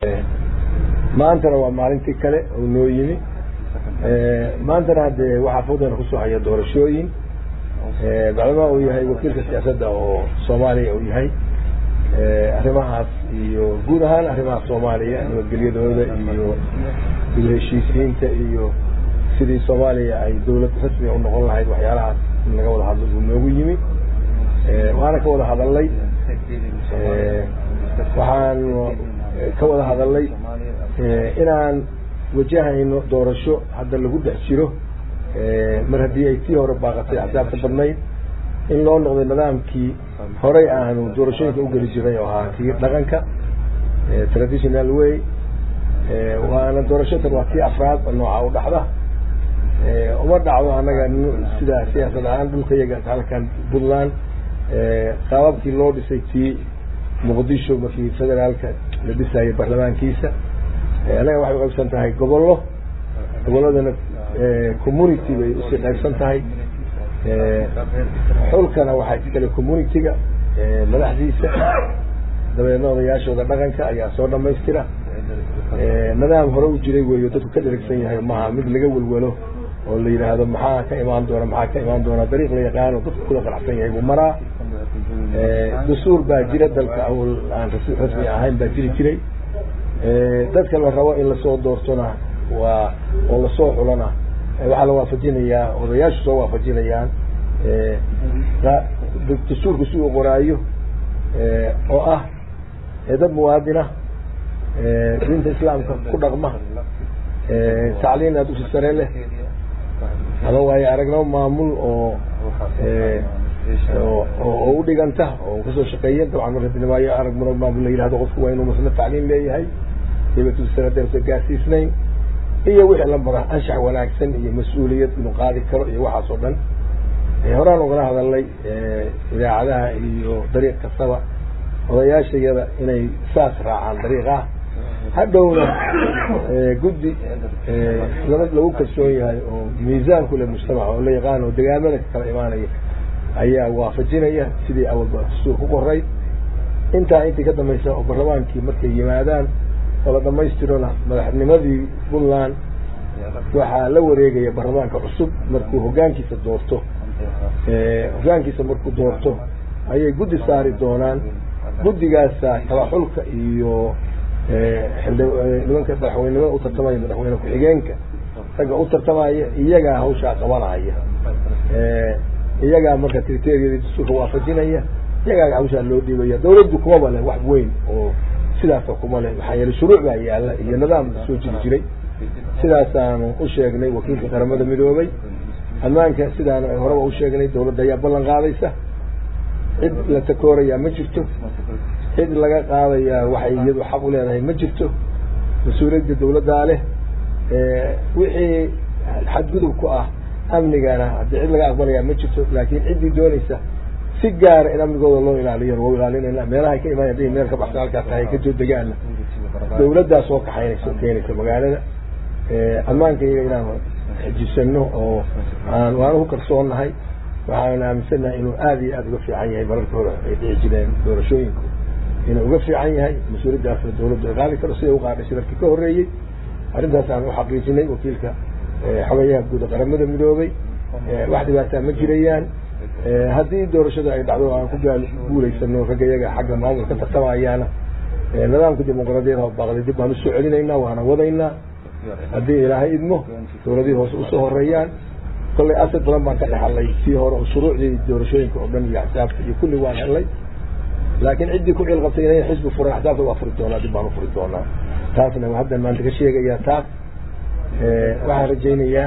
maantana waa maalintii kale oo noo yimi maantana hadee waxaa fudana kusoo haya doorashooyin bacdama uu yahay wakiilka siyaasadda oo Soomaaliya uu yahay arrimahaas iyo guud ahaan arrimaha Soomaaliya nabadgelyadooda iyo heshiisiinta iyo sidii Soomaaliya ay dawlad rasmi u noqon lahayd waxyaalahaas laga wada hadlo uu noogu yimi waana ka wada hadalay waxaan ka wada hadalay inaan wajahayno doorasho hadda lagu dhex jiro mar haddii ay tii hore baaqatay axsaabta badnayd in loo noqday nidaamkii horey aanu doorashooyinka u geli jiray oo ahaa kii dhaqanka traditional way waana doorashada waa tii afraad nooca u dhaxda uma dhacdo anaga sida siyaasad ahaan dhulka iyaga halkan Puntland qaababkii loo dhisay tii Muqdisho markii federaalka la dhisayay baarlamaankiisa anaga waxay u qaybsan tahay goboladana community bay u sii qaybsan tahay xulkana waxaa iskale community-ga madaxdiisa dabeedna odayaashooda dhaqanka ayaa soo dhamaystira nidaam hore u jiray weeyo dadku ka dheragsan yahay maaha mid laga welwelo oo la yiraahdo maxaa ka imaan doona dariiq la yaqaan oo dadku kula qanacsan yahay buu maraa dastuur baa jira dalka aan rasmi ahayn baa jiri jiray dadka la rabo in la soo doortona waa oo la soo xulana waxa la waafajinayaa odayaashu soo waafajinayaan dastuurku si uu qoraayo oo ah dad muwaadina diinta islaamka ku dhaqma tacliin aad u sare leh ama way aragnaa maamul oo u dhiganta oo kasoo shaqeeyay dabcan marka dinamaayo arag maamul la yiraahdo qofku waa inuu mas'uul tacliin leeyahay dibadda sanadda gaarsiisnayn iyo wixii la mara anshax wanaagsan iyo mas'uuliyad inuu qaadi karo iyo waxaas oo dhan horaan uga hadalay idaacadaha iyo dariiq kastaba odayaashayada inay saas raacaan dariiqa hadhowna guddi lagu kalsoon yahay oo miisaan ku leh mujtamaca oo la yaqaan oo deegaamada kala imaanaya ayaa waafajinaya sidii awalba dastuur ku qoray intii ka dambaysa oo baarlamaankii markay yimaadaan oo la dhamaystirona madaxnimadii Puntland waxaa la wareegaya baarlamaanka cusub markuu hoggaankiisa doorto ayay guddi saari doonaan guddigaas kala xulka iyo nimanka madaxweynenimada u tartamaya madaxweyne ku-xigeenka ragga u tartamaya iyagaa hawshaa qabanaya iyagaa marka kriteeriyadii dastuurka waafajinaya iyagaa hawshaa loo dhiibaya dawladdu kumaba leh wax weyn oo sidaas kuma leh maxaa yeelay shuruuc baa yaalla iyo nidaam soo jiri jiray sidaasaanu u sheegnay wakiilka qaramada midoobay ammaanka sidaan horeba u sheegnay dawladda ayaa ballan qaadaysa cid la takooraya ma jirto cid laga qaadaya waxay iyadu xaq u leedahay ma jirto mas'uuliyadda dawladda leh wixii xadgudub ku ah amnigana haddii cid laga aqbalaya ma jirto laakiin ciddii doonaysa si gaar in amnigooda loo ilaaliyo oo ilaalinayna meelaha ka imaanayeen meel ka baxsan halkaas ay ka soo degaan dawladdaas oo kaxaynayso keenayso magaalada ammaanka inaan xijisano oo waan ku kalsoonahay waxaan aaminsanahay inuu aad iyo aad uga fiican yahay mararka hore ay dhici jireen doorashooyinku inuu uga fiican yahay mas'uuliyaddaasna dawladdu ay qaadi karo siday u qaadhay shirarkii ka horreeyey arrintaas aan u xaqiijinay wakiilka xogayaha guud qaramada midoobay wax dhibaataa ma jirayaan haddii doorashada ay dhacdo aan ku guulaysano ragga iyaga xagga maamulka tartamayaana nidaamka dimuqraadiyadda baaqday dib baan u soo celinaynaa waana wadaynaa haddii ilaahay idmo dawladihii hoose usoo horeeyaan kollay asad badan baan ka dhexalay sii hore oo shuruucdii doorashooyinka oo dhan iyo axsaabta iyo kulli waan helay laakiin ciddii ku cilqabtay inay xisbi furan axsaabta waa furi doonaa dib baan u furi doonaa taasna haddan maanta ka sheegayaa taas waxaan rajaynayaa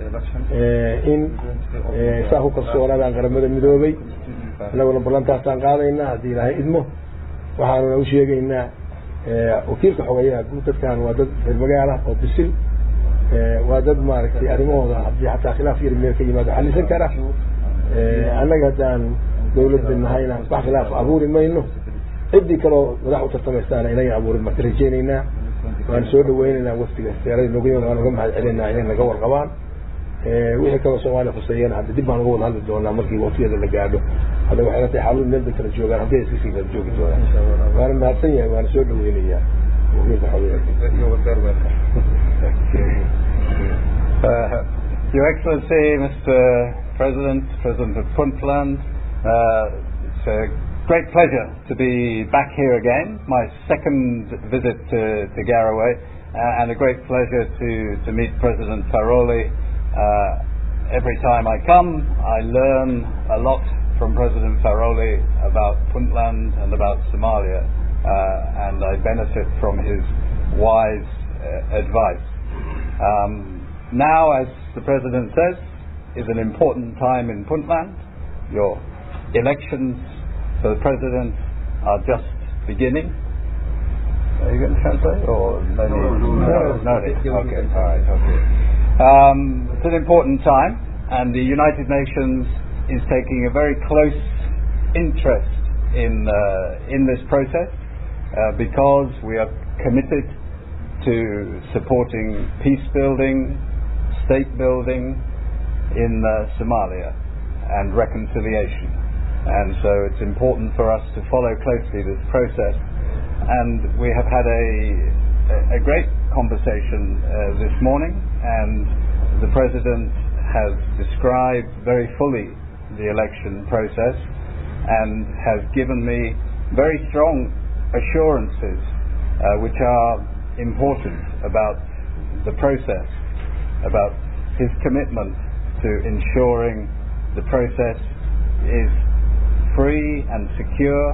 in saa ku kalsoonaadaan qaramada midoobay annaguna ballantaasaan qaadaynaa haddii ilaahay idmo waxaanuna u sheegaynaa wakiilka xogayaha guud dadkan waa dad reer magaala oo bisil waa dad maaragtay arrimahooda haddii xataa khilaaf yar meel ka yimaado xallisan kara annaga haddaan dawladda nahayna wax khilaaf abuuri mayno ciddii kaloo madax u tartamaysaana inaga abuurin marka rajaynaynaa waan soo dhaweynaynaa waftiga seerada nooga yimid waan uga mahad celinaa inay naga warqabaan wixii kaloo Soomaaliya khuseeyana hadda dib baan uga wada hadli doonaa markii waqtiyada la gaadho hadda waxay la tahay xaalad meel kala joogaan haddii ay iska sii kala joogi doonaan waana mahadsan yahay waana soo dhaweynayaa You're very welcome. Your Excellency, Mr. President of Puntland, it's a great pleasure to be back here again, my second visit to Garowe, and a great pleasure to meet President Faroli. Every time I come, I learn a lot from President Faroli about Puntland and about Somalia, and I benefit from his wise advice. Now, as the President says, is an important time in Puntland. Your elections for the President are just beginning. Are you going to translate? Or maybe? No. Okay, all right, okay. It's an important time, and the United Nations is taking a very close interest in this process because we are committed to supporting peace building, state building in Somalia and reconciliation. And so it's important for us to follow closely this process. And we have had a great conversation this morning, and the President has described very fully the election process and has given me very strong assurances which are important about the process, about his commitment to ensuring the process is free and secure,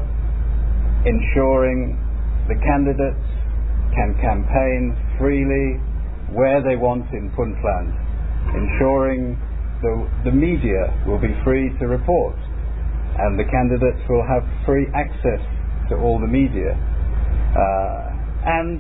ensuring the candidates can campaign freely where they want in Puntland, ensuring the media will be free to report and the candidates will have free access to all the media. And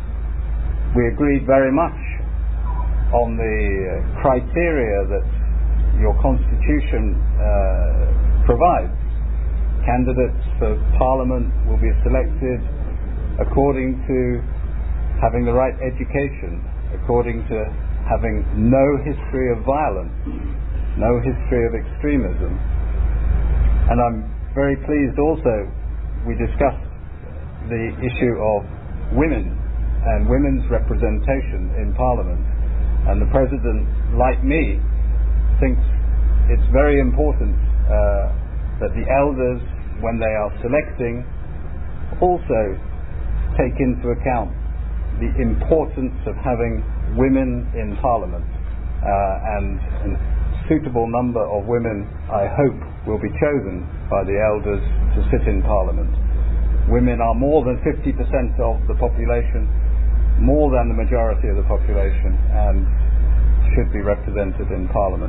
we agreed very much on the criteria that your constitution provides. Candidates for Parliament will be selected according to having the right education, according to having no history of violence, no history of extremism. And I'm very pleased also we discussed the issue of women and women's representation in Parliament. And the President, like me, thinks it's very important that the elders, when they are selecting, also take into account the importance of having women in Parliament, and a suitable number of women, I hope, will be chosen by the elders to sit in Parliament. Women are more than 50% of the population, more than the majority of the population, and should be represented in Parliament.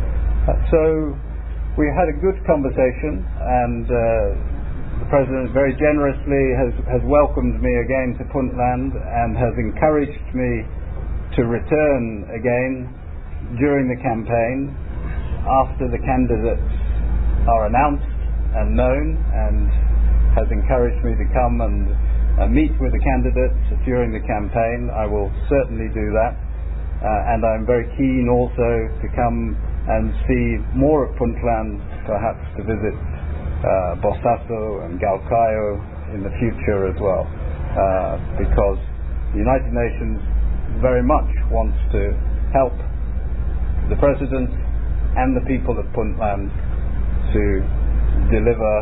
So we had a good conversation, and the President very generously has welcomed me again to Puntland and has encouraged me to return again during the campaign after the candidates are announced and known, and has encouraged me to come and meet with the candidates during the campaign. I will certainly do that, and I'm very keen also to come and see more of Puntland, perhaps to visit Bosaso and Galkayo in the future as well, because the United Nations very much wants to help the President and the people of Puntland to deliver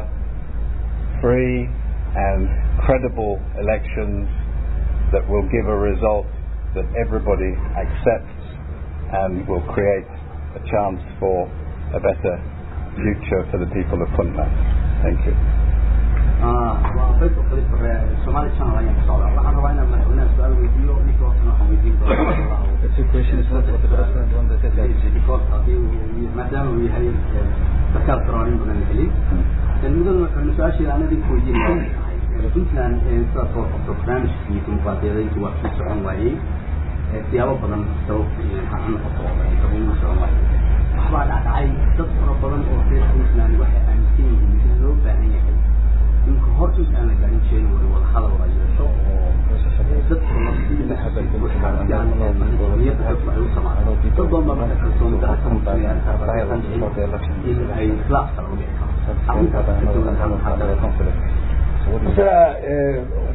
free and credible elections that will give a result that everybody accepts and will create a chance for a better future for the people of Puntland. Thank you. The two questions that the President wanted to say.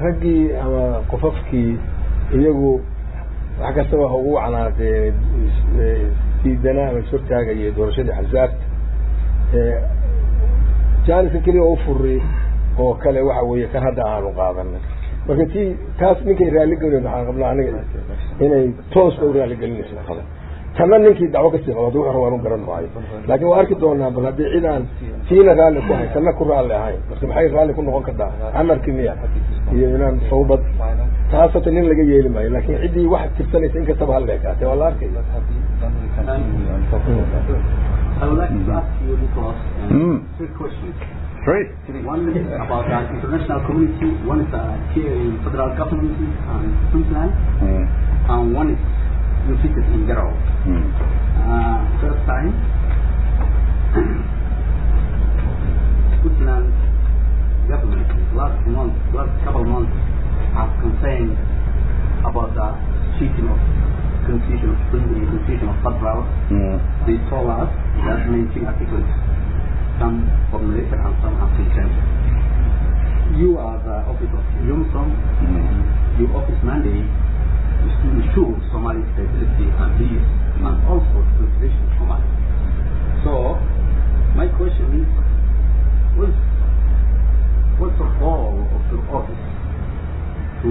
raggii ama qofafkii iyagu wax kastaba ha ugu canaadee diidana ama ishortaagaya doorashadii axsaabta jaaniska keliya u furi oo kale waxa weeye kan hadda aanu qaadanay marka taas ninkay raalli gelin waxaan qabnaa aniga inay toosba u raalli gelinayso qaba tanna ninkii dacwo kasii qaba wuxuu rabaa garan maayo laakiin waa arki doonaa bal haddii cidaan tiina raalli ku hay tanna ku raalli ahayn marka maxay raalli ku noqon kartaa amarkii miya iyo inaan fawbad taas hata nin laga yeeli maayo laakiin ciddii wax tirsanaysa in kastaba hal leekaatee waa la arkaya. I would like to ask you, Nicholas, three questions. Great. One is about the international community, one is here in federal government and Puntland, and one is located in Garrow. First time, Puntland government last couple of months have complained about the cheating of constitution of federal. They told us that 19 articles, some formulated and some have been changed. You are the office of UNISOM, your office mandate is to ensure Somali stability and peace and also the conservation of Somali. So, my question is, what's the goal of your office to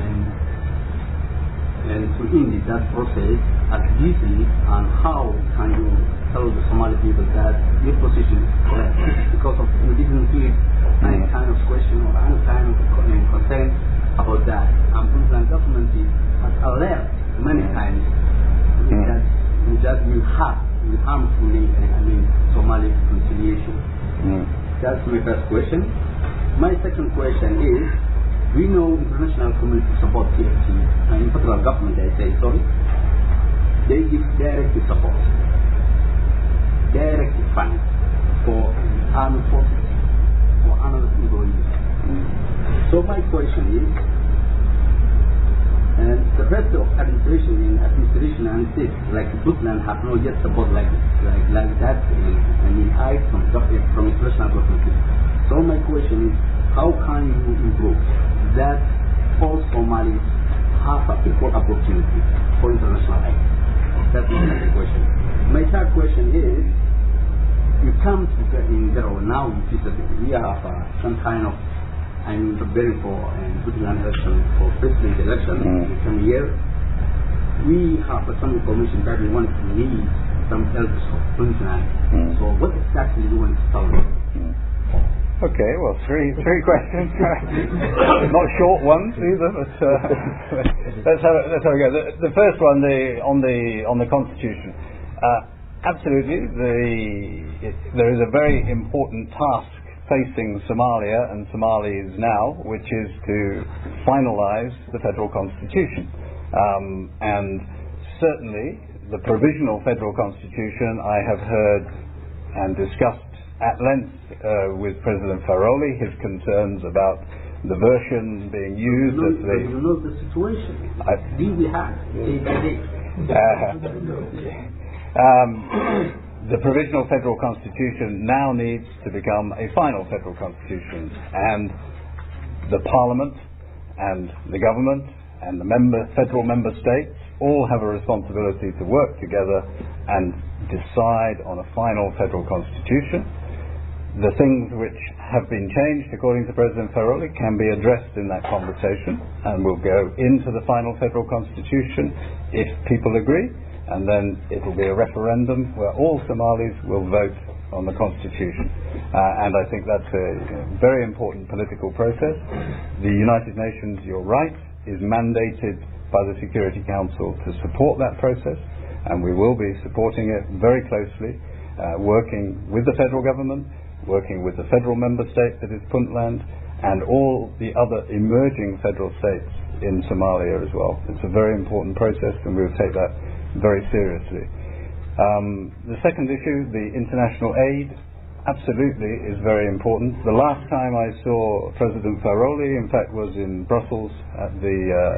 end that process as easily, and how can you tell the Somali people that your position is correct? Because we didn't hear any kind of question or any kind of concern about that. And Puntland government has alerted many times that will harmfully Somali reconciliation. That's my first question. My second question is, we know international community support TFT, and federal government, they give direct support, direct funds for armed forces or another employees. So my question is, the rest of administration and states like Puntland have not yet support like that. I from international government. So my question is, how can you improve that all Somalis have an equal opportunity for international aid? That's my second question. My third question is, you come to in Garrow now, we have some kind of, I'm preparing for Puntland election, for president election in some year. We have some information that we want to need some help of Puntland. So what exactly do you want to tell us? Okay, well, three questions. Not short ones either, but let's have a go. The first one, on the Constitution. Absolutely, there is a very important task facing Somalia and Somalis now, which is to finalise the federal constitution. And certainly, the provisional federal constitution I have heard and discussed at length with President Faroli, his concerns about the version being used as the... You know the situation. We have day by day. The provisional federal constitution now needs to become a final federal constitution, and the Parliament and the government and the federal member states all have a responsibility to work together and decide on a final federal constitution. The things which have been changed, according to President Faroli, can be addressed in that conversation and will go into the final federal constitution if people agree, and then it will be a referendum where all Somalis will vote on the constitution. And I think that's a very important political process. The United Nations, you're right, is mandated by the Security Council to support that process, and we will be supporting it very closely, working with the federal government, working with the federal member state that is Puntland, and all the other emerging federal states in Somalia as well. It's a very important process, and we will take that very seriously. The second issue, the international aid, absolutely is very important. The last time I saw President Faroli, in fact, was in Brussels at the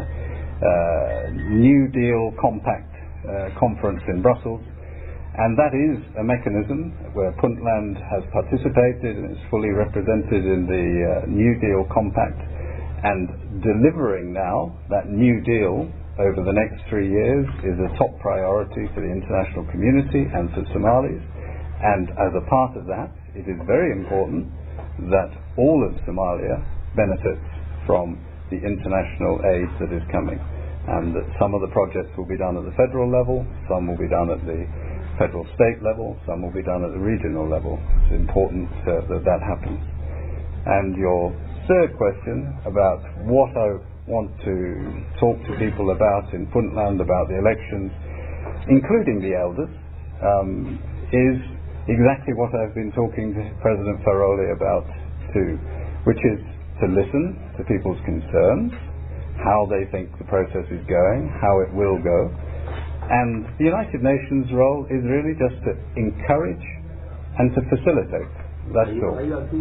New Deal Compact conference in Brussels. And that is a mechanism where Puntland has participated and is fully represented in the New Deal Compact. And delivering now that new deal over the next 3 years is a top priority for the international community and for Somalis. And as a part of that, it is very important that all of Somalia benefits from the international aid that is coming, and that some of the projects will be done at the federal level, some will be done at the federal state level, some will be done at the regional level. It's important that that happens. And your third question about what I want to talk to people about in Puntland about the elections, including the elders, is exactly what I've been talking to President Faroli about too, which is to listen to people's concerns, how they think the process is going, how it will go. And the United Nations role is really just to encourage and to facilitate. That's all.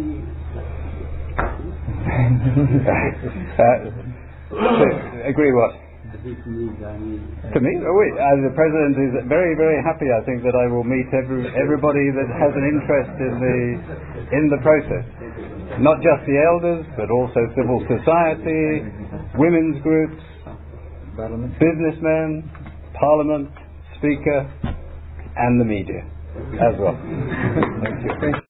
Agree what? To me? The President is very, very happy, I think, that I will meet everybody that has an interest in the process. Not just the elders, but also civil society, women's groups, businessmen, Parliament, Speaker, and the media as well. Thank you.